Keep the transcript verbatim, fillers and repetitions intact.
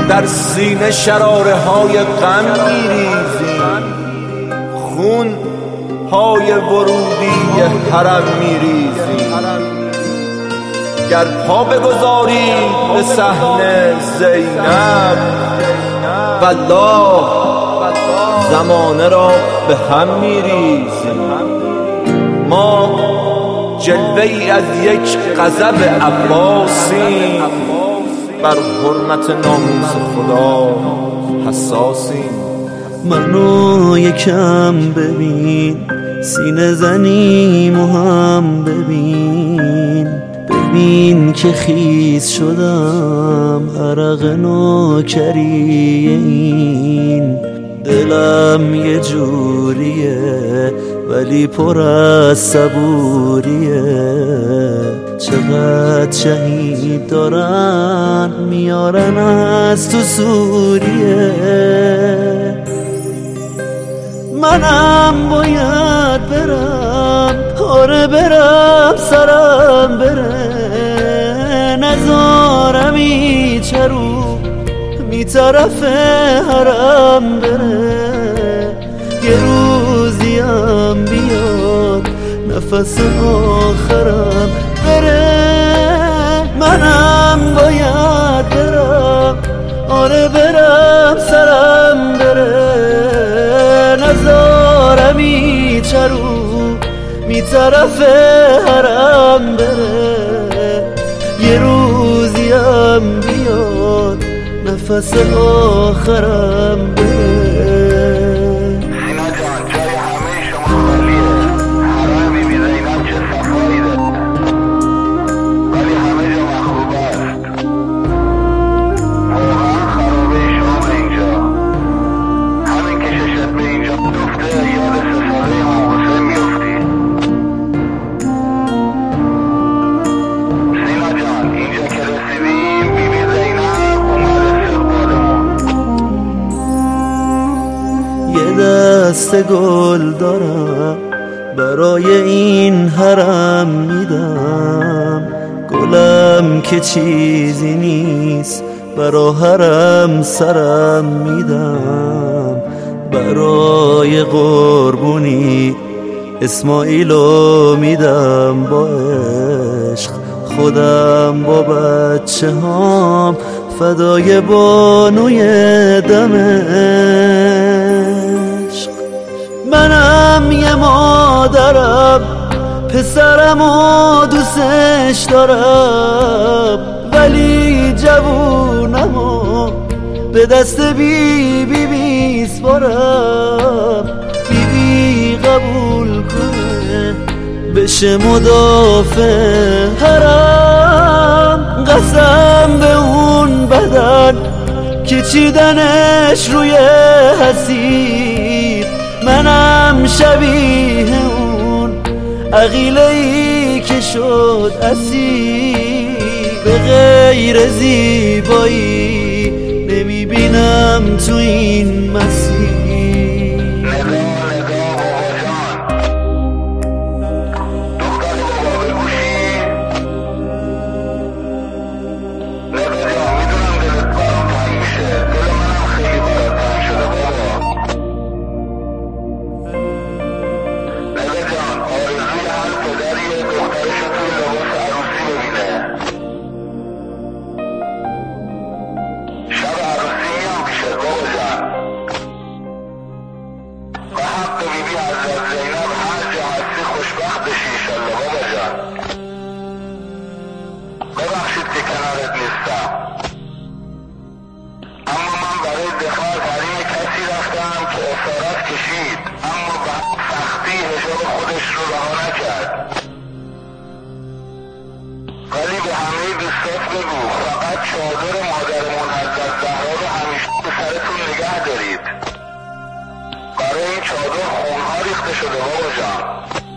در سینه شراره های غم میریزیم، خون پای ورودی حرم میریزیم. گر پا بگذاری به صحن زینب، والله زمانه را به هم میریزیم. ما جلوه ای از یک غضب عباسیم، بر حرمت ناموس خدا حساسیم. منو یکم ببین، سینه زنیم و هم ببین، ببین که خیس شدم عرق نوکری این. دلم یه جوریه ولی پر از صبوریه، چقدر شهید دارن میارن از تو سوریه. منم باید برم، آره برم، سرم بره، نزارم ایچه رو می طرف حرم بره. یه روزیم بیاد نفس آخرم بره. منم باید برم، آره برم، سرم بره، نزارم ایچه رو می طرف حرم بره. یه روزیم بیاد نفس آخرم بره. سینا جان جای همه شما خالیه، حرم بی بی زینب چه صفایی ده، ولی همه جا مخروب است. واقعا خرابه شما به اینجا، همین که ششت به اینجا دفته یاد سه ساله امام حسین میفتی. سینا جان اینجا که رسیدیم بی بی زینب اومد استقبالمون. یه دست گل دارم برای این حرم میدم، گلم که چیزی نیست برا حرم سرم میدم. برای قربونی اسماعیلو میدم با عشق، خودم با بچه هام فدای بانوی دمشق. منم یه مادرم، پسرمو دوستش دارم، ولی جوونمو به دست بی بی میسپارم. بی بی قبول کنه بشه مدافع حرم، قسم به اون بدن که چیدنش روی حسیر. منم شبیه اون عقیله‌ای که شد اسیر. به غیر زیبایی نمیبینم تو این مسیر. ببخشید که کنارت نیستم، اما من برای دفاع از حریم کسی رفتم که اسارت کشید اما به سختی حجاب خودش رو رها نکرد. ولی به همه دوستات بگو فقط چادر مادرمون حضرت زهرا رو همیشه به سرتون نگه دارید. برای این چادر خونها ریخته شده بابا جان.